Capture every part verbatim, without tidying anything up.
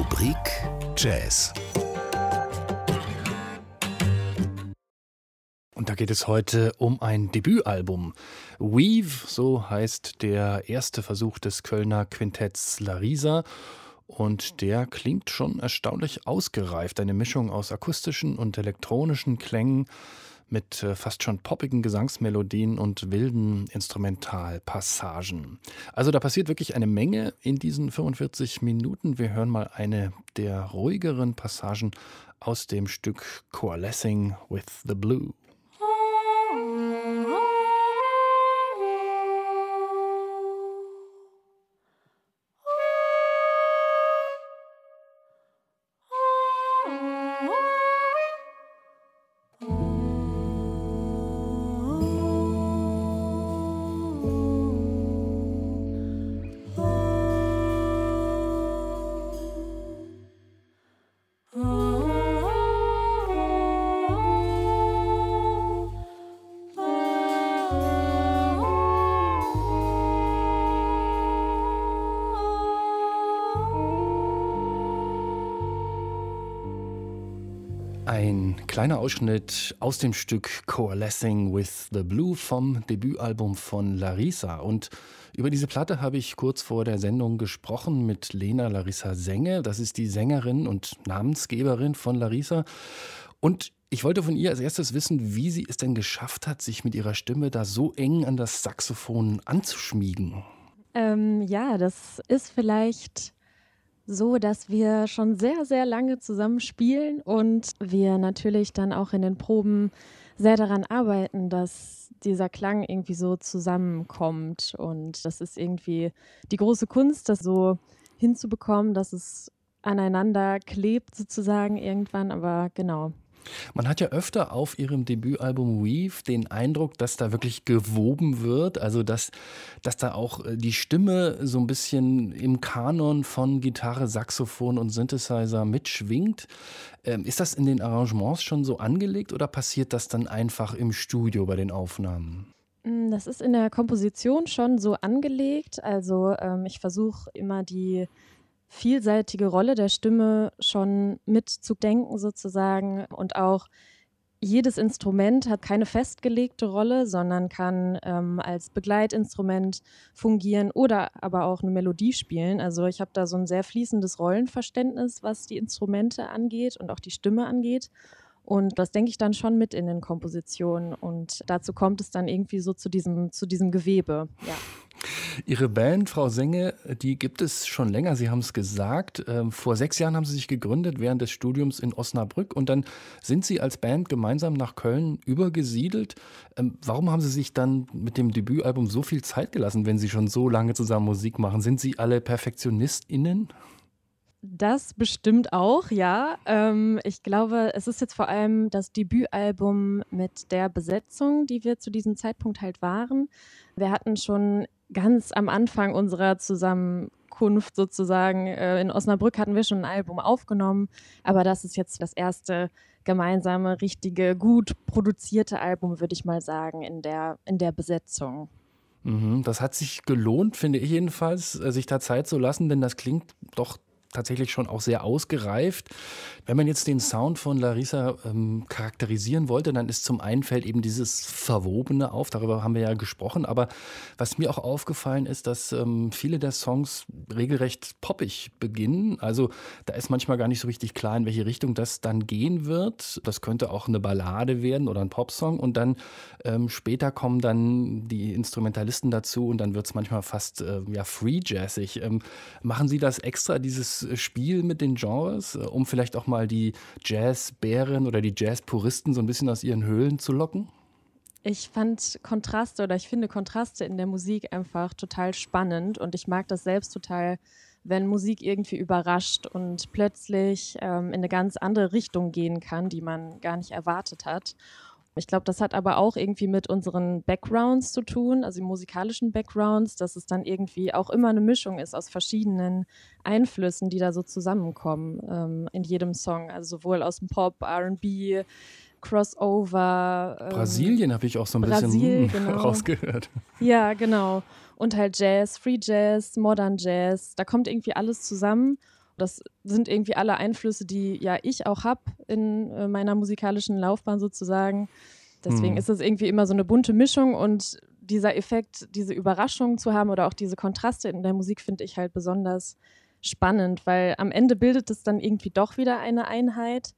Rubrik Jazz. Und da geht es heute um ein Debütalbum. Weave, so heißt der erste Versuch des Kölner Quintetts Larisa. Und der klingt schon erstaunlich ausgereift. Eine Mischung aus akustischen und elektronischen Klängen mit äh, fast schon poppigen Gesangsmelodien und wilden Instrumentalpassagen. Also da passiert wirklich eine Menge in diesen fünfundvierzig Minuten. Wir hören mal eine der ruhigeren Passagen aus dem Stück Coalescing with the Blue. Ein kleiner Ausschnitt aus dem Stück Coalescing with the Blue vom Debütalbum von Larisa. Und über diese Platte habe ich kurz vor der Sendung gesprochen mit Lena Larissa Senge. Das ist die Sängerin und Namensgeberin von Larisa. Und ich wollte von ihr als erstes wissen, wie sie es denn geschafft hat, sich mit ihrer Stimme da so eng an das Saxophon anzuschmiegen. Ähm, ja, das ist vielleicht so, dass wir schon sehr, sehr lange zusammen spielen und wir natürlich dann auch in den Proben sehr daran arbeiten, dass dieser Klang irgendwie so zusammenkommt. Und das ist irgendwie die große Kunst, das so hinzubekommen, dass es aneinander klebt sozusagen irgendwann, aber genau. Man hat ja öfter auf ihrem Debütalbum Weave den Eindruck, dass da wirklich gewoben wird, also dass, dass da auch die Stimme so ein bisschen im Kanon von Gitarre, Saxophon und Synthesizer mitschwingt. Ähm, ist das in den Arrangements schon so angelegt oder passiert das dann einfach im Studio bei den Aufnahmen? Das ist in der Komposition schon so angelegt, also ähm, ich versuche immer die vielseitige Rolle der Stimme schon mitzudenken sozusagen und auch jedes Instrument hat keine festgelegte Rolle, sondern kann ähm, als Begleitinstrument fungieren oder aber auch eine Melodie spielen. Also ich habe da so ein sehr fließendes Rollenverständnis, was die Instrumente angeht und auch die Stimme angeht. Und das denke ich dann schon mit in den Kompositionen und dazu kommt es dann irgendwie so zu diesem, zu diesem Gewebe, ja. Ihre Band, Frau Senge, die gibt es schon länger, Sie haben es gesagt. Ähm, vor sechs Jahren haben Sie sich gegründet während des Studiums in Osnabrück und dann sind Sie als Band gemeinsam nach Köln übergesiedelt. Ähm, warum haben Sie sich dann mit dem Debütalbum so viel Zeit gelassen, wenn Sie schon so lange zusammen Musik machen? Sind Sie alle PerfektionistInnen? Das bestimmt auch, ja. Ähm, ich glaube, es ist jetzt vor allem das Debütalbum mit der Besetzung, die wir zu diesem Zeitpunkt halt waren. Wir hatten schon ganz am Anfang unserer Zusammenkunft sozusagen, äh, in Osnabrück hatten wir schon ein Album aufgenommen, aber das ist jetzt das erste gemeinsame, richtige, gut produzierte Album, würde ich mal sagen, in der, in der Besetzung. Mhm, das hat sich gelohnt, finde ich jedenfalls, äh, sich da Zeit zu lassen, denn das klingt doch tatsächlich schon auch sehr ausgereift. Wenn man jetzt den Sound von Larisa ähm, charakterisieren wollte, dann ist zum einen fällt eben dieses Verwobene auf, darüber haben wir ja gesprochen, aber was mir auch aufgefallen ist, dass ähm, viele der Songs regelrecht poppig beginnen, also da ist manchmal gar nicht so richtig klar, in welche Richtung das dann gehen wird. Das könnte auch eine Ballade werden oder ein Popsong und dann ähm, später kommen dann die Instrumentalisten dazu und dann wird es manchmal fast äh, ja, free-jazzig. Ähm, machen Sie das extra, dieses Spiel mit den Genres, um vielleicht auch mal die Jazzbären oder die Jazzpuristen so ein bisschen aus ihren Höhlen zu locken? Ich fand Kontraste oder ich finde Kontraste in der Musik einfach total spannend und ich mag das selbst total, wenn Musik irgendwie überrascht und plötzlich ähm, in eine ganz andere Richtung gehen kann, die man gar nicht erwartet hat. Ich glaube, das hat aber auch irgendwie mit unseren Backgrounds zu tun, also die musikalischen Backgrounds, dass es dann irgendwie auch immer eine Mischung ist aus verschiedenen Einflüssen, die da so zusammenkommen ähm, in jedem Song. Also sowohl aus dem Pop, R and B, Crossover. Ähm, Brasilien habe ich auch so ein Brasil, bisschen genau. rausgehört. Ja, genau. Und halt Jazz, Free Jazz, Modern Jazz, da kommt irgendwie alles zusammen. Das sind irgendwie alle Einflüsse, die ja ich auch habe in äh, meiner musikalischen Laufbahn sozusagen. Deswegen Hm. ist es irgendwie immer so eine bunte Mischung und dieser Effekt, diese Überraschung zu haben oder auch diese Kontraste in der Musik finde ich halt besonders spannend, weil am Ende bildet es dann irgendwie doch wieder eine Einheit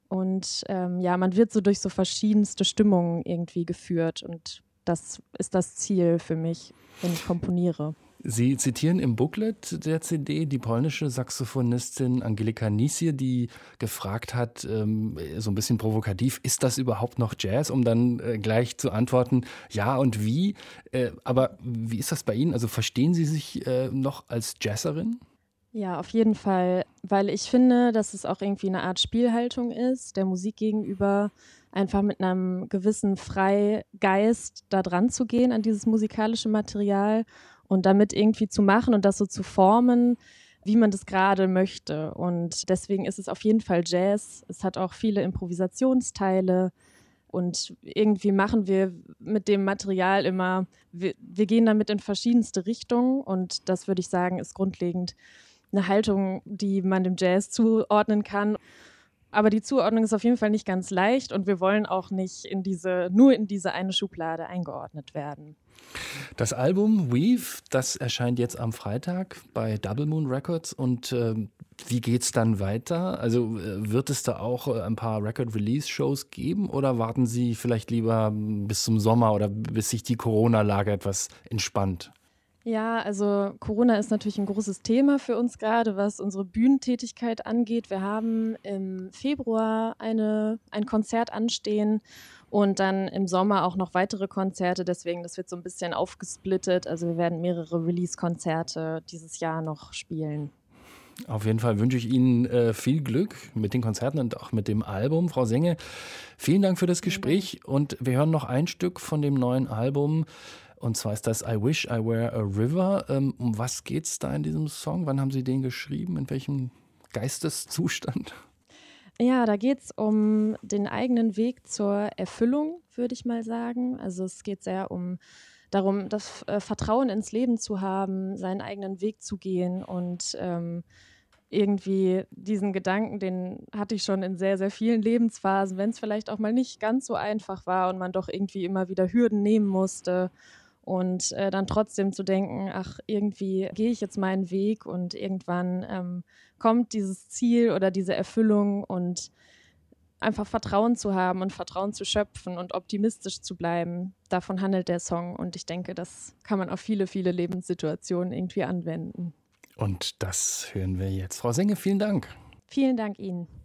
und ähm, ja, man wird so durch so verschiedenste Stimmungen irgendwie geführt und das ist das Ziel für mich, wenn ich komponiere. Sie zitieren im Booklet der C D die polnische Saxophonistin Angelika Nisje, die gefragt hat, ähm, so ein bisschen provokativ, ist das überhaupt noch Jazz? Um dann äh, gleich zu antworten, ja und wie. Äh, aber wie ist das bei Ihnen? Also verstehen Sie sich äh, noch als Jazzerin? Ja, auf jeden Fall, weil ich finde, dass es auch irgendwie eine Art Spielhaltung ist, der Musik gegenüber einfach mit einem gewissen Freigeist da dran zu gehen an dieses musikalische Material und damit irgendwie zu machen und das so zu formen, wie man das gerade möchte. Und deswegen ist es auf jeden Fall Jazz. Es hat auch viele Improvisationsteile und irgendwie machen wir mit dem Material immer, wir, wir gehen damit in verschiedenste Richtungen und das würde ich sagen, ist grundlegend eine Haltung, die man dem Jazz zuordnen kann. Aber die Zuordnung ist auf jeden Fall nicht ganz leicht und wir wollen auch nicht in diese, nur in diese eine Schublade eingeordnet werden. Das Album Weave, das erscheint jetzt am Freitag bei Double Moon Records. Und äh, wie geht's dann weiter? Also äh, wird es da auch äh, ein paar Record-Release-Shows geben oder warten Sie vielleicht lieber bis zum Sommer oder bis sich die Corona-Lage etwas entspannt? Ja, also Corona ist natürlich ein großes Thema für uns gerade, was unsere Bühnentätigkeit angeht. Wir haben im Februar eine, ein Konzert anstehen und dann im Sommer auch noch weitere Konzerte. Deswegen, das wird so ein bisschen aufgesplittet. Also wir werden mehrere Release-Konzerte dieses Jahr noch spielen. Auf jeden Fall wünsche ich Ihnen äh, viel Glück mit den Konzerten und auch mit dem Album. Frau Senge, vielen Dank für das Gespräch und wir hören noch ein Stück von dem neuen Album. Und zwar ist das I Wish I Were a River. Ähm, um was geht's da in diesem Song? Wann haben Sie den geschrieben? In welchem Geisteszustand? Ja, da geht es um den eigenen Weg zur Erfüllung, würde ich mal sagen. Also es geht sehr um darum, das äh, Vertrauen ins Leben zu haben, seinen eigenen Weg zu gehen und ähm, irgendwie diesen Gedanken, den hatte ich schon in sehr, sehr vielen Lebensphasen, wenn es vielleicht auch mal nicht ganz so einfach war und man doch irgendwie immer wieder Hürden nehmen musste. Und äh, dann trotzdem zu denken, ach, irgendwie gehe ich jetzt meinen Weg und irgendwann ähm, kommt dieses Ziel oder diese Erfüllung und einfach Vertrauen zu haben und Vertrauen zu schöpfen und optimistisch zu bleiben. Davon handelt der Song und ich denke, das kann man auf viele, viele Lebenssituationen irgendwie anwenden. Und das hören wir jetzt. Frau Senge, vielen Dank. Vielen Dank Ihnen.